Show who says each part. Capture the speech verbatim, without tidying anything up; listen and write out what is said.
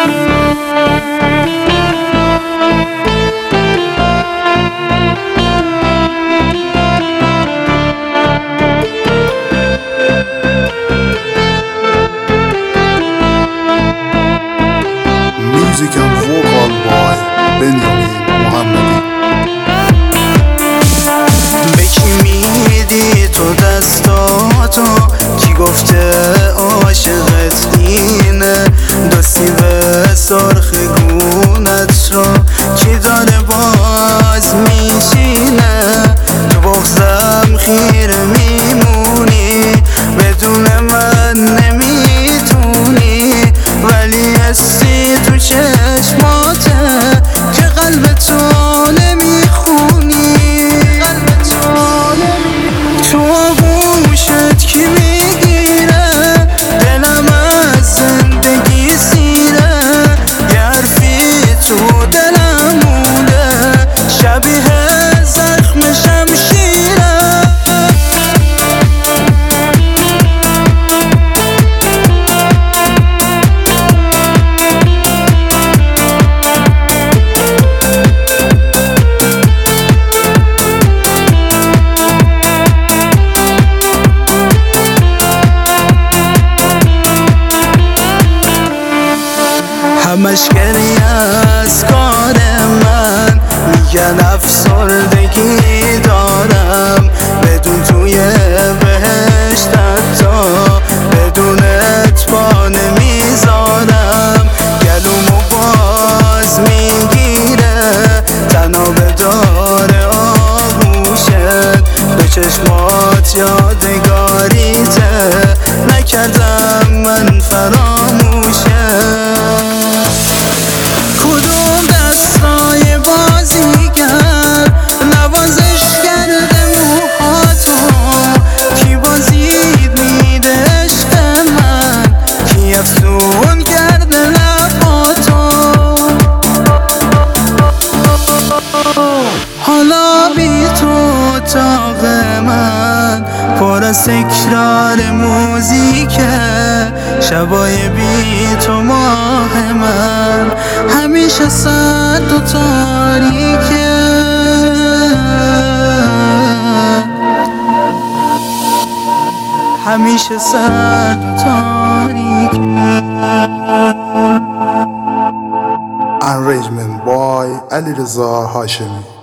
Speaker 1: Music and vocal by Benjamin محمدی.
Speaker 2: به کی میدی تو دستاتو؟ کی گفته عاشقت اینه؟ دستی به سرخ گونت رو کی داره باز میشینه؟ تو بغضم خیره میمونی، بدون من نمیتونی، ولی هستی تو چشماته که قلب تو نمیخونی. تو آغوشت کی میگیره؟ دلم از زندگی سیره، یه حرفی تو دلم مونده شبیه زخم شمشیره. همش گریه از کار من، میگن افسردگی دارم، بدون توی بهشت حتی بدونت پا نمیذارم. گلومو باز میگیره تنها به داره آغوشت، به چشمات یادگاریته نکردم من فراموشه. افسون کرده لباتو، حالا بی تو اتاق من پر از تکرار موزیکه، شبای بی تو ماه من همیشه سرد و تاریکه. همیشه سرد و تاریکه.
Speaker 1: Arrangement by علیرضا هاشمی.